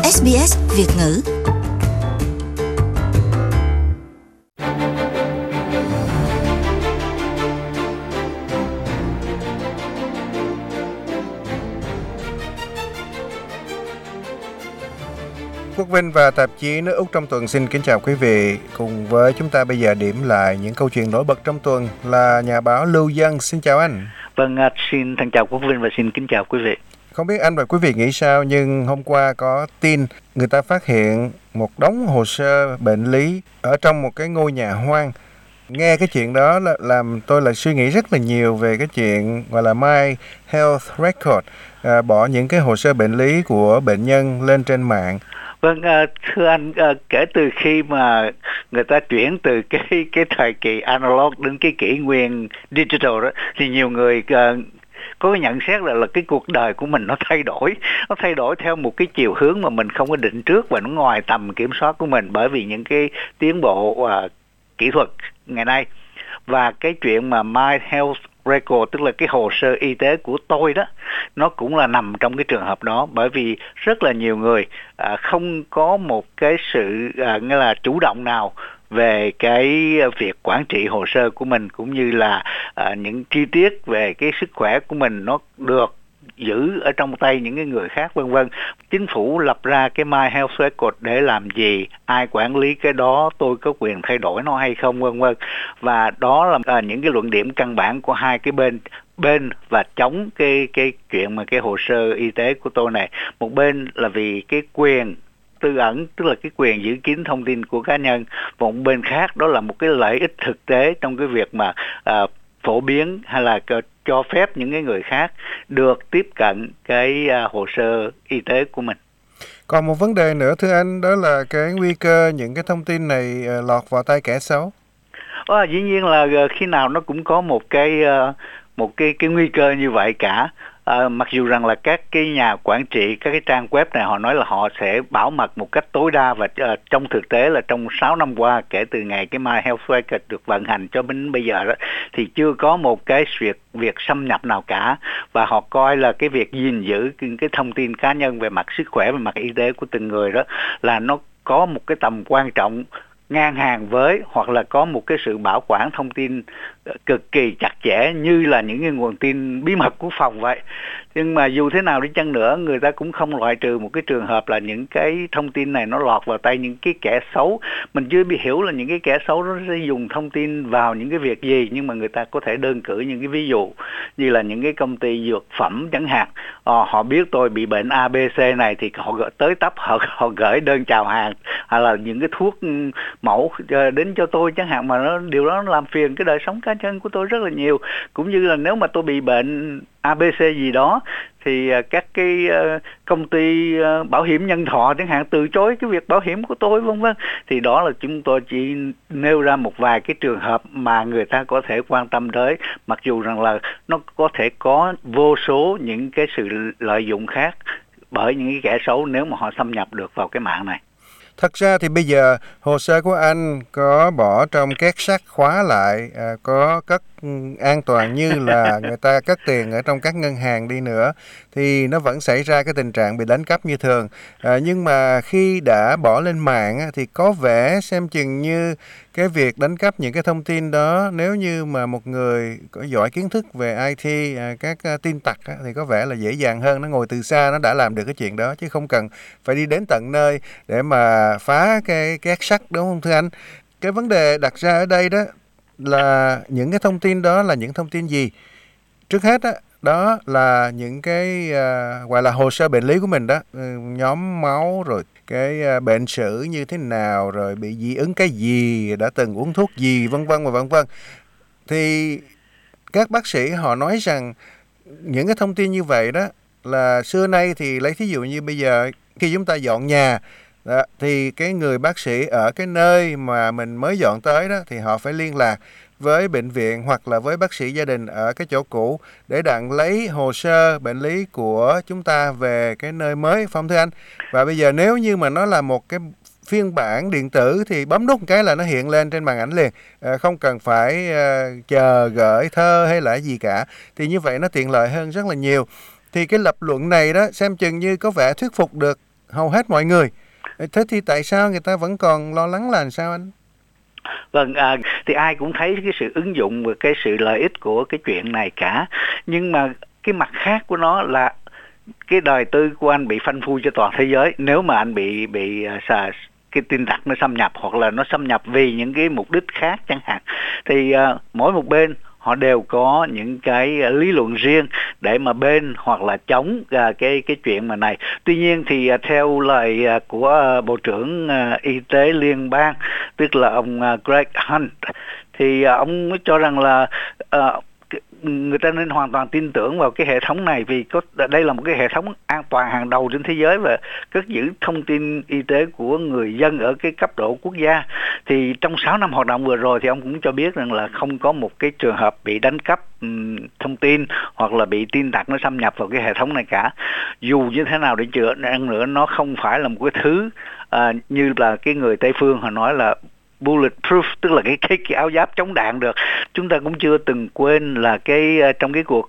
SBS Việt ngữ. Quốc Vinh và tạp chí Nước Úc trong tuần xin kính chào quý vị. Cùng với chúng ta bây giờ điểm lại những câu chuyện nổi bật trong tuần là nhà báo Lưu Dân. Xin chào anh. Vâng, xin thân chào Quốc Vinh và xin kính chào quý vị. Không biết anh và quý vị nghĩ sao, nhưng hôm qua có tin người ta phát hiện một đống hồ sơ bệnh lý ở trong một cái ngôi nhà hoang. Nghe cái chuyện đó làm tôi lại suy nghĩ rất là nhiều về cái chuyện gọi là My Health Record, bỏ những cái hồ sơ bệnh lý của bệnh nhân lên trên mạng. Vâng, thưa anh, kể từ khi mà người ta chuyển từ cái thời kỳ analog đến cái kỷ nguyên digital đó, thì nhiều người có cái nhận xét là cái cuộc đời của mình nó thay đổi theo một cái chiều hướng mà mình không có định trước và nó ngoài tầm kiểm soát của mình bởi vì những cái tiến bộ kỹ thuật ngày nay. Và cái chuyện mà My Health Record, tức là cái hồ sơ y tế của tôi đó, nó cũng là nằm trong cái trường hợp đó, bởi vì rất là nhiều người không có một cái sự nghĩa là chủ động nào về cái việc quản trị hồ sơ của mình, cũng như là những chi tiết về cái sức khỏe của mình nó được giữ ở trong tay những cái người khác, vân vân. Chính phủ lập ra cái My Health Record để làm gì, ai quản lý cái đó, tôi có quyền thay đổi nó hay không, vân vân. Và đó là những cái luận điểm căn bản của hai cái bên và chống cái chuyện mà cái hồ sơ y tế của tôi này. Một bên là vì cái quyền tư ẩn, tức là cái quyền giữ kín thông tin của cá nhân. Một bên khác đó là một cái lợi ích thực tế trong cái việc mà phổ biến hay là cho phép những cái người khác được tiếp cận cái hồ sơ y tế của mình. Còn một vấn đề nữa thưa anh, đó là cái nguy cơ những cái thông tin này lọt vào tay kẻ xấu. Dĩ nhiên là khi nào nó cũng có một cái nguy cơ như vậy cả. Mặc dù rằng là các cái nhà quản trị các cái trang web này họ nói là họ sẽ bảo mật một cách tối đa, và trong thực tế là trong 6 năm qua kể từ ngày cái My Health Record được vận hành cho đến bây giờ đó, thì chưa có một cái việc xâm nhập nào cả, và họ coi là cái việc gìn giữ cái thông tin cá nhân về mặt sức khỏe, về mặt y tế của từng người đó là nó có một cái tầm quan trọng ngang hàng với, hoặc là có một cái sự bảo quản thông tin cực kỳ chặt chẽ như là những cái nguồn tin bí mật quốc phòng vậy. Nhưng mà dù thế nào đi chăng nữa, người ta cũng không loại trừ một cái trường hợp là những cái thông tin này nó lọt vào tay những cái kẻ xấu. Mình chưa bị hiểu là những cái kẻ xấu nó sẽ dùng thông tin vào những cái việc gì, nhưng mà người ta có thể đơn cử những cái ví dụ như là những cái công ty dược phẩm chẳng hạn. Họ biết tôi bị bệnh ABC này thì họ tới tấp họ gửi đơn chào hàng, hay là những cái thuốc mẫu đến cho tôi chẳng hạn, mà điều đó nó làm phiền cái đời sống cá nhân của tôi rất là nhiều. Cũng như là nếu mà tôi bị bệnh ABC gì đó thì các cái công ty bảo hiểm nhân thọ chẳng hạn từ chối cái việc bảo hiểm của tôi, vân vân. Thì đó là chúng tôi chỉ nêu ra một vài cái trường hợp mà người ta có thể quan tâm tới, mặc dù rằng là nó có thể có vô số những cái sự lợi dụng khác bởi những cái kẻ xấu nếu mà họ xâm nhập được vào cái mạng này. Thật ra thì bây giờ hồ sơ của anh có bỏ trong két sắt khóa lại, có cất an toàn như là người ta cất tiền ở trong các ngân hàng đi nữa, thì nó vẫn xảy ra cái tình trạng bị đánh cắp như thường. Nhưng mà khi đã bỏ lên mạng thì có vẻ xem chừng như cái việc đánh cắp những cái thông tin đó, nếu như mà một người có giỏi kiến thức về IT, các tin tặc thì có vẻ là dễ dàng hơn, nó ngồi từ xa nó đã làm được cái chuyện đó, chứ không cần phải đi đến tận nơi để mà phá cái két sắt, đúng không thưa anh? Cái vấn đề đặt ra ở đây đó là những cái thông tin đó là những thông tin gì? Trước hết đó là những cái gọi là hồ sơ bệnh lý của mình đó, nhóm máu, rồi cái bệnh sử như thế nào, rồi bị dị ứng cái gì, đã từng uống thuốc gì, vân vân và vân vân. Thì các bác sĩ họ nói rằng những cái thông tin như vậy đó là xưa nay thì lấy thí dụ như bây giờ khi chúng ta dọn nhà đó, thì cái người bác sĩ ở cái nơi mà mình mới dọn tới đó thì họ phải liên lạc với bệnh viện hoặc là với bác sĩ gia đình ở cái chỗ cũ để đặng lấy hồ sơ bệnh lý của chúng ta về cái nơi mới, phải không thưa anh? Và bây giờ nếu như mà nó là một cái phiên bản điện tử thì bấm nút một cái là nó hiện lên trên màn ảnh liền, không cần phải chờ gửi thơ hay là gì cả. Thì như vậy nó tiện lợi hơn rất là nhiều. Thì cái lập luận này đó xem chừng như có vẻ thuyết phục được hầu hết mọi người. Thế thì tại sao người ta vẫn còn lo lắng là làm sao anh? Vâng, thì ai cũng thấy cái sự ứng dụng và cái sự lợi ích của cái chuyện này cả. Nhưng mà cái mặt khác của nó là cái đời tư của anh bị phanh phui cho toàn thế giới nếu mà anh bị cái tin tặc nó xâm nhập, hoặc là nó xâm nhập vì những cái mục đích khác chẳng hạn. Thì mỗi một bên họ đều có những cái lý luận riêng để mà bên hoặc là chống cái chuyện mà này. Tuy nhiên thì theo lời của Bộ trưởng Y tế Liên bang, tức là ông Greg Hunt, thì ông cho rằng là người ta nên hoàn toàn tin tưởng vào cái hệ thống này, vì đây là một cái hệ thống an toàn hàng đầu trên thế giới và cất giữ thông tin y tế của người dân ở cái cấp độ quốc gia. Thì trong 6 năm hoạt động vừa rồi thì ông cũng cho biết rằng là không có một cái trường hợp bị đánh cắp thông tin hoặc là bị tin tặc nó xâm nhập vào cái hệ thống này cả. Dù như thế nào đi chăng nữa, nó không phải là một cái thứ như là cái người Tây phương họ nói là bulletproof, tức là cái áo giáp chống đạn được. Chúng ta cũng chưa từng quên là trong cái cuộc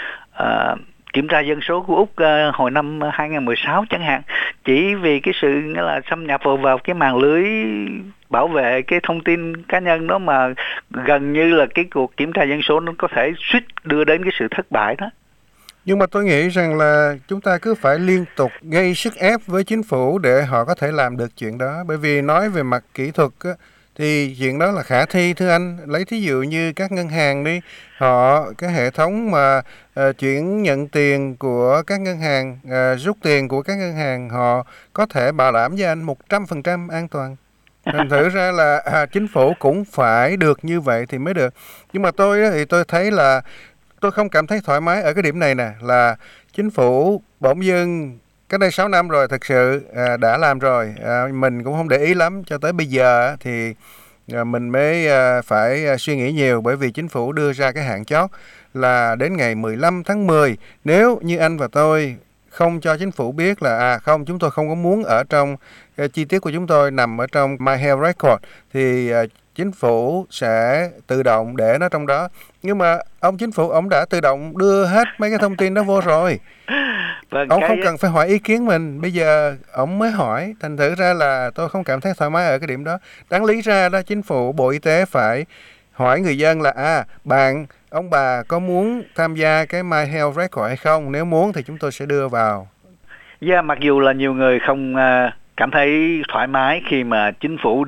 kiểm tra dân số của Úc hồi năm 2016 chẳng hạn, chỉ vì cái sự nghĩa là xâm nhập vào cái màn lưới bảo vệ cái thông tin cá nhân đó mà gần như là cái cuộc kiểm tra dân số nó có thể suýt đưa đến cái sự thất bại đó. Nhưng mà tôi nghĩ rằng là chúng ta cứ phải liên tục gây sức ép với chính phủ để họ có thể làm được chuyện đó. Bởi vì nói về mặt kỹ thuật á, thì chuyện đó là khả thi thưa anh. Lấy thí dụ như các ngân hàng đi, cái hệ thống mà chuyển nhận tiền của các ngân hàng, rút tiền của các ngân hàng, họ có thể bảo đảm với anh 100% an toàn. Thành thử ra là chính phủ cũng phải được như vậy thì mới được. Nhưng mà thì tôi thấy là tôi không cảm thấy thoải mái ở cái điểm này nè, là chính phủ bỗng dưng cách đây 6 năm rồi thực sự đã làm rồi, mình cũng không để ý lắm cho tới bây giờ thì mình mới phải suy nghĩ nhiều, bởi vì chính phủ đưa ra cái hạn chót là đến ngày 15 tháng 10. Nếu như anh và tôi không cho chính phủ biết là không, chúng tôi không có muốn ở trong chi tiết của chúng tôi nằm ở trong My Health Record, thì chính phủ sẽ tự động để nó trong đó. Nhưng mà ông chính phủ ông đã tự động đưa hết mấy cái thông tin đó vô rồi. Vâng, Ông không cần phải hỏi ý kiến mình, bây giờ ông mới hỏi. Thành thử ra là tôi không cảm thấy thoải mái ở cái điểm đó. Đáng lý ra đó, chính phủ, Bộ Y tế phải hỏi người dân là ông bà có muốn tham gia cái My Health Record hay không? Nếu muốn thì chúng tôi sẽ đưa vào. Mặc dù là nhiều người không cảm thấy thoải mái khi mà chính phủ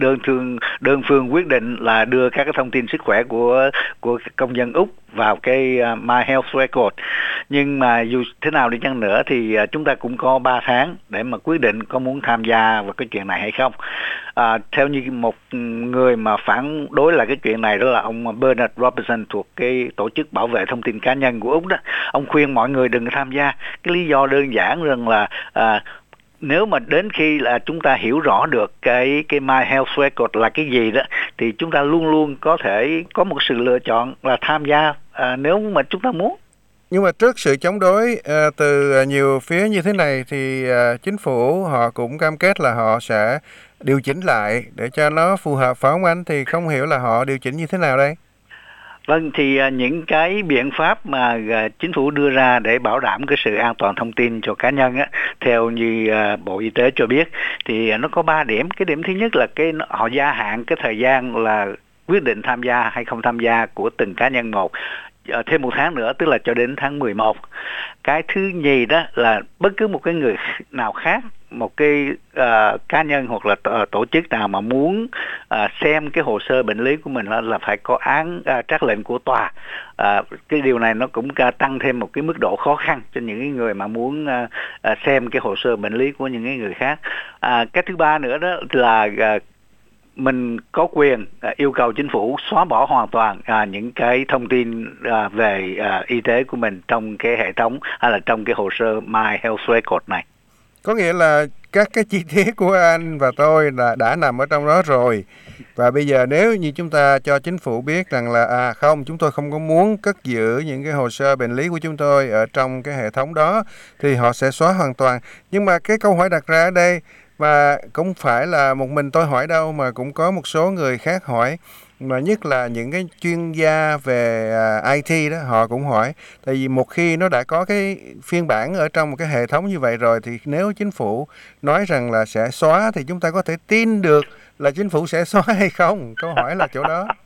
đơn phương quyết định là đưa các cái thông tin sức khỏe của công dân Úc vào cái My Health Record, nhưng mà dù thế nào đi chăng nữa thì chúng ta cũng có 3 tháng để mà quyết định có muốn tham gia vào cái chuyện này hay không. Theo như một người mà phản đối lại cái chuyện này, đó là ông Bernard Robertson thuộc cái tổ chức bảo vệ thông tin cá nhân của Úc đó, ông khuyên mọi người đừng tham gia. Cái lý do đơn giản rằng là nếu mà đến khi là chúng ta hiểu rõ được cái My Health Record là cái gì đó, thì chúng ta luôn luôn có thể có một sự lựa chọn là tham gia nếu mà chúng ta muốn. Nhưng mà trước sự chống đối từ nhiều phía như thế này thì chính phủ họ cũng cam kết là họ sẽ điều chỉnh lại để cho nó phù hợp, phải không anh? Thì không hiểu là họ điều chỉnh như thế nào đây? Vâng, thì những cái biện pháp mà chính phủ đưa ra để bảo đảm cái sự an toàn thông tin cho cá nhân á, theo như Bộ Y tế cho biết, thì nó có 3 điểm. Cái điểm thứ nhất là họ gia hạn cái thời gian là quyết định tham gia hay không tham gia của từng cá nhân một thêm 1 tháng nữa, tức là cho đến tháng 11. Cái thứ nhì đó là bất cứ một cái người nào khác, một cái cá nhân hoặc là tổ chức nào mà muốn xem cái hồ sơ bệnh lý của mình là phải có trắc lệnh của tòa. Cái điều này nó cũng tăng thêm một cái mức độ khó khăn cho những cái người mà muốn xem cái hồ sơ bệnh lý của những cái người khác. Cái thứ ba nữa đó là mình có quyền yêu cầu chính phủ xóa bỏ hoàn toàn những cái thông tin về y tế của mình trong cái hệ thống hay là trong cái hồ sơ My Health Record này. Có nghĩa là các cái chi tiết của anh và tôi là đã nằm ở trong đó rồi. Và bây giờ nếu như chúng ta cho chính phủ biết rằng là không, chúng tôi không có muốn cất giữ những cái hồ sơ bệnh lý của chúng tôi ở trong cái hệ thống đó, thì họ sẽ xóa hoàn toàn. Nhưng mà cái câu hỏi đặt ra ở đây, và cũng phải là một mình tôi hỏi đâu mà cũng có một số người khác hỏi, mà nhất là những cái chuyên gia về IT đó, họ cũng hỏi. Tại vì một khi nó đã có cái phiên bản ở trong một cái hệ thống như vậy rồi, thì nếu chính phủ nói rằng là sẽ xóa thì chúng ta có thể tin được là chính phủ sẽ xóa hay không? Câu hỏi là chỗ đó.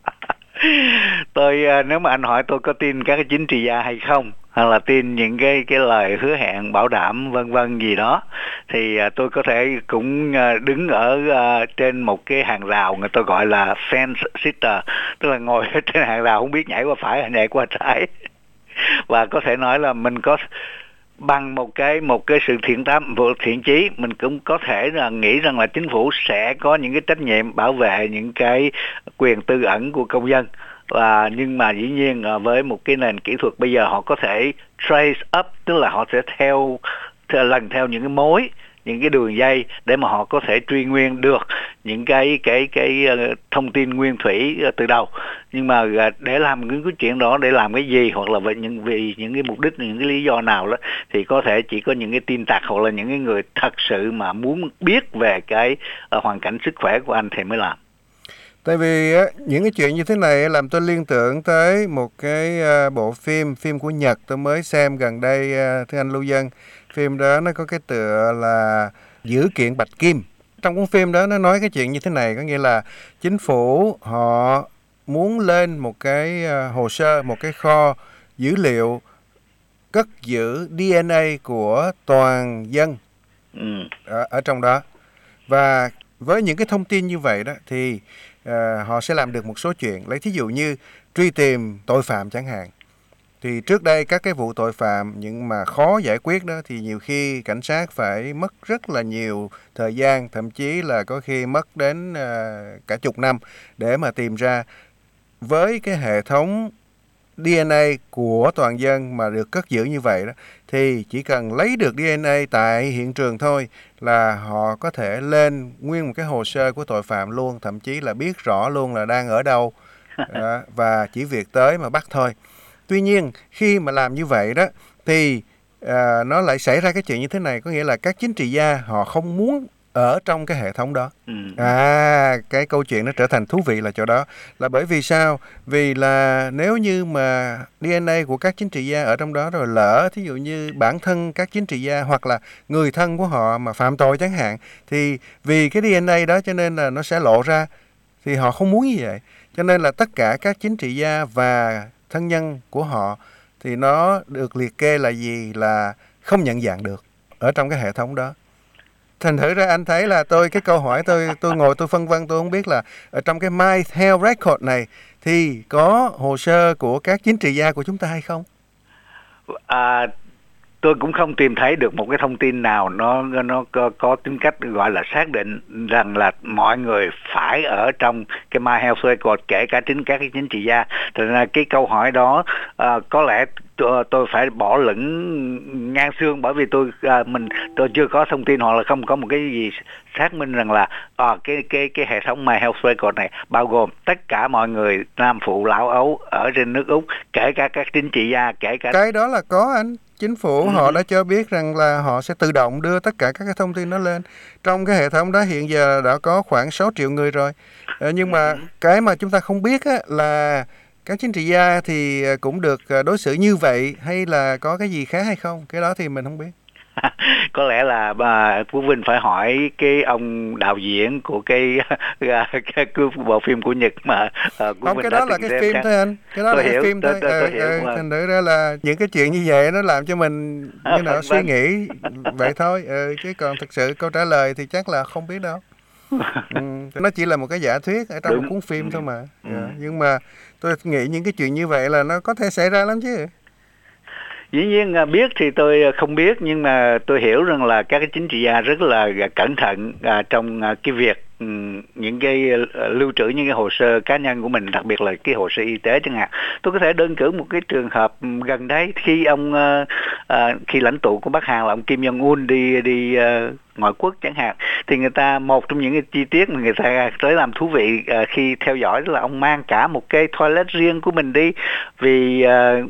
Nếu mà anh hỏi tôi có tin các cái chính trị gia hay không, hoặc là tin những cái lời hứa hẹn bảo đảm vân vân gì đó, thì tôi có thể cũng đứng ở trên một cái hàng rào người ta gọi là fence sitter, tức là ngồi ở trên hàng rào không biết nhảy qua phải hay nhảy qua trái, và có thể nói là mình có bằng một cái sự thiện chí, mình cũng có thể là nghĩ rằng là chính phủ sẽ có những cái trách nhiệm bảo vệ những cái quyền tư ẩn của công dân. Nhưng mà dĩ nhiên với một cái nền kỹ thuật bây giờ họ có thể trace up, tức là họ sẽ lần theo những cái mối, những cái đường dây để mà họ có thể truy nguyên được những cái thông tin nguyên thủy từ đầu. Nhưng mà để làm những cái chuyện đó, để làm cái gì, hoặc là vì những cái mục đích, những cái lý do nào đó, thì có thể chỉ có những cái tin tặc hoặc là những cái người thật sự mà muốn biết về cái hoàn cảnh sức khỏe của anh thì mới làm. Tại vì những cái chuyện như thế này làm tôi liên tưởng tới một cái bộ phim của Nhật tôi mới xem gần đây, thưa anh Lưu Dân. Phim đó nó có cái tựa là Dữ kiện Bạch Kim. Trong cuốn phim đó nó nói cái chuyện như thế này, có nghĩa là chính phủ họ muốn lên một cái hồ sơ, một cái kho dữ liệu cất giữ DNA của toàn dân ở trong đó. Và với những cái thông tin như vậy đó thì họ sẽ làm được một số chuyện. Lấy thí dụ như truy tìm tội phạm chẳng hạn. Thì trước đây các cái vụ tội phạm nhưng mà khó giải quyết đó thì nhiều khi cảnh sát phải mất rất là nhiều thời gian, thậm chí là có khi mất đến cả chục năm để mà tìm ra. Với cái hệ thống DNA của toàn dân mà được cất giữ như vậy đó, thì chỉ cần lấy được DNA tại hiện trường thôi là họ có thể lên nguyên một cái hồ sơ của tội phạm luôn, thậm chí là biết rõ luôn là đang ở đâu và chỉ việc tới mà bắt thôi. Tuy nhiên khi mà làm như vậy đó thì nó lại xảy ra cái chuyện như thế này, có nghĩa là các chính trị gia họ không muốn ở trong cái hệ thống đó. Cái câu chuyện nó trở thành thú vị là chỗ đó. Là bởi vì sao? Vì là nếu như mà DNA của các chính trị gia ở trong đó rồi, lỡ thí dụ như bản thân các chính trị gia hoặc là người thân của họ mà phạm tội chẳng hạn, thì vì cái DNA đó cho nên là nó sẽ lộ ra. Thì họ không muốn như vậy. Cho nên là tất cả các chính trị gia và thân nhân của họ thì nó được liệt kê là gì? Là không nhận dạng được ở trong cái hệ thống đó. Thành thử ra anh thấy là cái câu hỏi tôi ngồi tôi phân vân, tôi không biết là ở trong cái My Health Record này thì có hồ sơ của các chính trị gia của chúng ta hay không? Tôi cũng không tìm thấy được một cái thông tin nào nó có tính cách gọi là xác định rằng là mọi người phải ở trong cái My Health Record, kể cả các cái chính trị gia. Cho nên cái câu hỏi đó có lẽ tôi phải bỏ lửng ngang xương, bởi vì tôi chưa có thông tin, hoặc là không có một cái gì xác minh rằng là cái hệ thống My Health Record này bao gồm tất cả mọi người nam phụ lão ấu ở trên nước Úc, kể cả các chính trị gia, kể cả cái đó là có anh. Chính phủ họ đã cho biết rằng là họ sẽ tự động đưa tất cả các cái thông tin đó lên. Trong cái hệ thống đó hiện giờ đã có khoảng 6 triệu người rồi. Nhưng mà cái mà chúng ta không biết á, là các chính trị gia thì cũng được đối xử như vậy hay là có cái gì khác hay không. Cái đó thì mình không biết. Có lẽ là Phú Vinh phải hỏi cái ông đạo diễn của cái bộ phim của Nhật mà không, cái đó là cái phim thôi anh, cái đó là cái phim thôi. Thành thử ra là những cái chuyện như vậy nó làm cho mình như nào suy nghĩ vậy thôi, chứ còn thực sự câu trả lời thì chắc là không biết đâu. Nó chỉ là một cái giả thuyết ở trong một cuốn phim thôi mà. Nhưng mà tôi nghĩ những cái chuyện như vậy là nó có thể xảy ra lắm chứ. Dĩ nhiên biết thì tôi không biết, nhưng mà tôi hiểu rằng là các cái chính trị gia rất là cẩn thận trong cái việc những cái lưu trữ những cái hồ sơ cá nhân của mình, đặc biệt là cái hồ sơ y tế chẳng hạn. Tôi có thể đơn cử một cái trường hợp gần đấy, khi lãnh tụ của Bắc Hàn là ông Kim Jong Un đi ngoại quốc chẳng hạn, thì một trong những cái chi tiết mà người ta tới làm thú vị khi theo dõi đó là ông mang cả một cái toilet riêng của mình đi, vì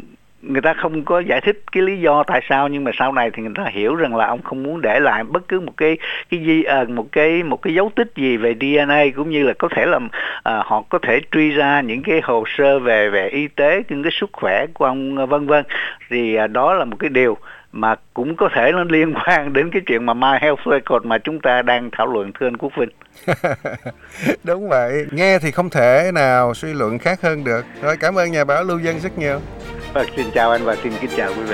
người ta không có giải thích cái lý do tại sao, nhưng mà sau này thì người ta hiểu rằng là ông không muốn để lại bất cứ một cái dấu tích gì về DNA, cũng như là có thể là họ có thể truy ra những cái hồ sơ về y tế, những cái sức khỏe của ông vân vân. Thì đó là một cái điều mà cũng có thể nó liên quan đến cái chuyện mà My Health Record mà chúng ta đang thảo luận, thưa anh Quốc Vinh. Đúng vậy, nghe thì không thể nào suy luận khác hơn được. Rồi, cảm ơn nhà báo Lưu Dân rất nhiều. Xin chào anh và xin kính chào quý vị.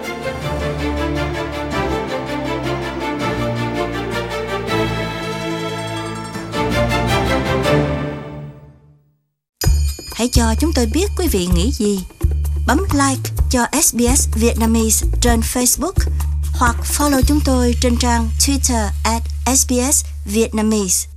Hãy cho chúng tôi biết quý vị nghĩ gì. Bấm like cho SBS Vietnamese trên Facebook hoặc follow chúng tôi trên trang Twitter @SBS Vietnamese.